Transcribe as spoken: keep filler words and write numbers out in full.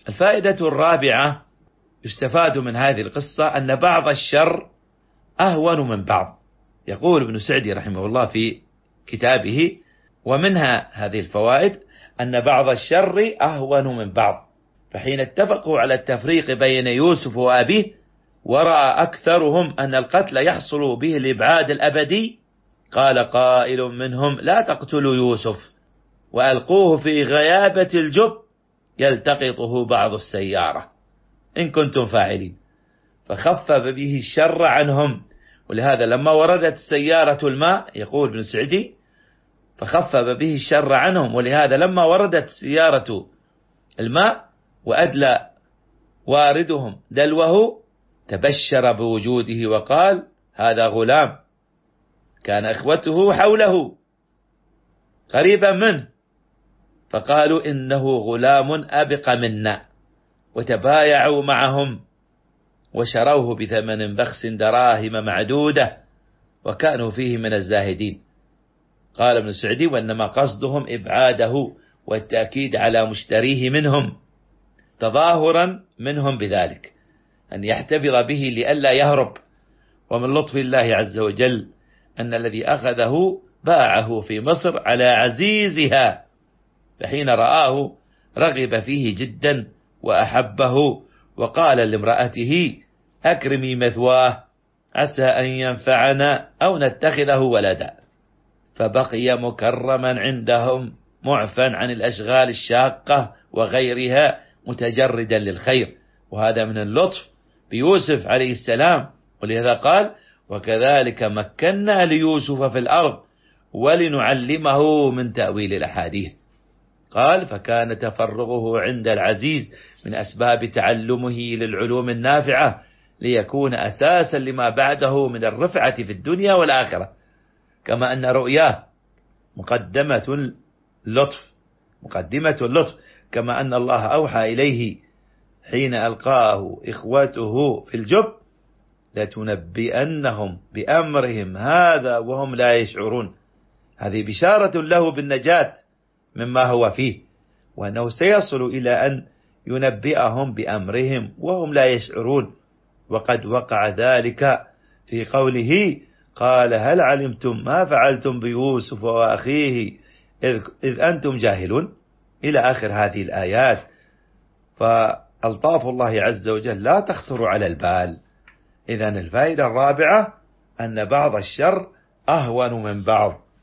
الفائدة الرابعة يستفاد من هذه القصة أن بعض الشر أهون من بعض. يقول ابن سعدي رحمه الله في كتابه: ومنها هذه الفوائد أن بعض الشر أهون من بعض، فحين اتفقوا على التفريق بين يوسف وأبيه ورأى أكثرهم أن القتل يحصل به الإبعاد الأبدي، قال قائل منهم: لا تقتلوا يوسف وألقوه في غيابة الجب يلتقطه بعض السيارة إن كنتم فاعلين، فخفف به الشر عنهم. ولهذا لما وردت سيارة الماء، يقول ابن سعدي: فخفف به الشر عنهم، ولهذا لما وردت سيارة الماء وأدلى واردهم دلوه تبشر بوجوده وقال: هذا غلام كان إخوته حوله قريبا منه، فقالوا: إنه غلام أبق منا، وتبايعوا معهم وشروه بثمن بخس دراهم معدودة، وكانوا فيه من الزاهدين. قال ابن سعدي: وإنما قصدهم إبعاده والتأكيد على مشتريه منهم، تظاهرا منهم بذلك أن يحتفظ به لئلا يهرب. ومن لطف الله عز وجل أن الذي أخذه باعه في مصر على عزيزها، فحين رآه رغب فيه جدا وأحبه، وقال لامرأته: أكرمي مثواه عسى أن ينفعنا أو نتخذه ولدا، فبقي مكرما عندهم معفا عن الأشغال الشاقة وغيرها متجردا للخير. وهذا من اللطف بيوسف عليه السلام، ولهذا قال: وكذلك مكنا ليوسف في الأرض ولنعلمه من تأويل الأحاديث. قال: فكان تفرغه عند العزيز من أسباب تعلمه للعلوم النافعة، ليكون أساسا لما بعده من الرفعة في الدنيا والآخرة. كما أن رؤياه مقدمة اللطف مقدمة اللطف كما أن الله أوحى إليه حين ألقاه إخوته في الجب: لتنبئنهم بأمرهم هذا وهم لا يشعرون. هذه بشارة له بالنجاة مما هو فيه، وأنه سيصل إلى أن ينبئهم بأمرهم وهم لا يشعرون. وقد وقع ذلك في قوله: قال: هل علمتم ما فعلتم بيوسف وأخيه إذ أنتم جاهلون، إلى آخر هذه الآيات. فألطاف الله عز وجل لا تخطر على البال. إذن الفائدة الرابعة أن بعض الشر أهون من بعض.